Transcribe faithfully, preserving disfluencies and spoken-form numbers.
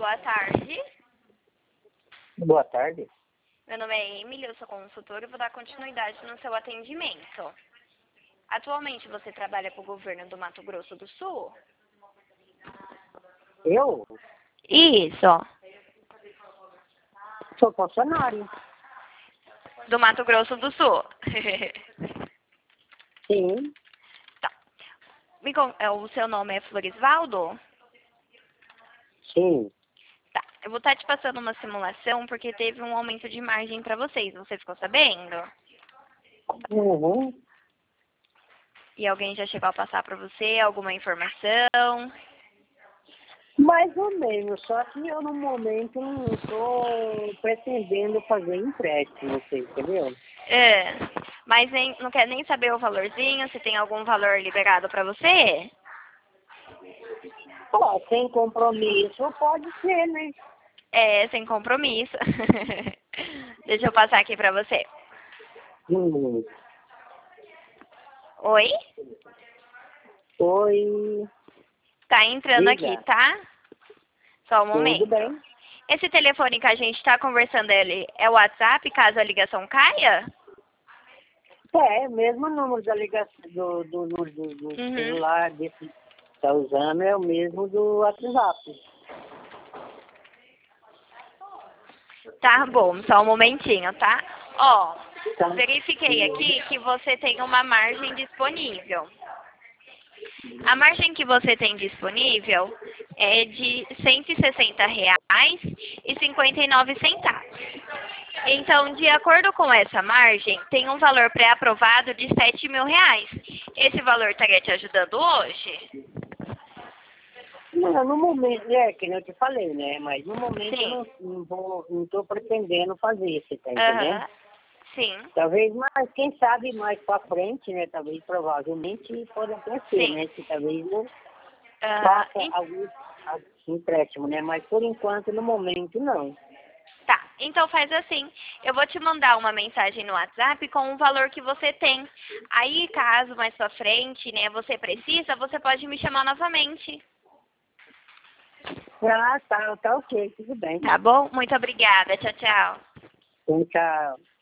boa tarde. Boa tarde. Meu nome é Emily, eu sou consultora e vou dar continuidade no seu atendimento. Atualmente você trabalha para o governo do Mato Grosso do Sul? Eu Isso. sou funcionário. Do Mato Grosso do Sul. Sim, Tá. Me con- é, O seu nome é Florisvaldo? sim. Tá. Eu vou estar te passando uma simulação porque teve um aumento de margem para vocês. Você ficou sabendo? Uhum. E alguém já chegou a passar para você alguma informação? Mais ou menos, só que eu no momento não estou pretendendo fazer empréstimo, você entendeu? É. Mas nem, não quer nem saber o valorzinho? Se tem algum valor liberado para você? Ó, sem compromisso pode ser, né? É, sem compromisso. Deixa eu passar aqui pra você. Hum. Oi? Oi, Tá entrando aqui, diga. tá? Só um Tudo momento. bem? Esse telefone que a gente tá conversando, ele é o WhatsApp, caso a ligação caia? É, mesmo número da ligação do, do, do, do, do Uhum. celular desse que tá usando é o mesmo do WhatsApp. Tá bom, só um momentinho, tá? Ó, Tá? verifiquei Uhum. aqui que você tem uma margem disponível. A margem que você tem disponível é de cento e sessenta reais e cinquenta e nove centavos. Então, de acordo com essa margem, tem um valor pré-aprovado de sete mil reais. Esse valor estaria te ajudando hoje? Não, no momento, é que nem eu te falei, né? Mas no momento eu Sim. não, não vou, não tô pretendendo fazer, você tá entendendo? Aham. Sim. Talvez mais, quem sabe mais pra frente, né? Talvez provavelmente pode acontecer, Sim. né? Que talvez eu Aham. faça En- algum, algum empréstimo, né? Mas por enquanto, no momento, não. Tá. Então faz assim. Eu vou te mandar uma mensagem no WhatsApp com o valor que você tem. Aí, caso mais pra frente, né, você precisa, você pode me chamar novamente. Ah, tá, tá ok, tudo bem. Tá bom? Muito obrigada. Tchau, tchau. Então, tchau.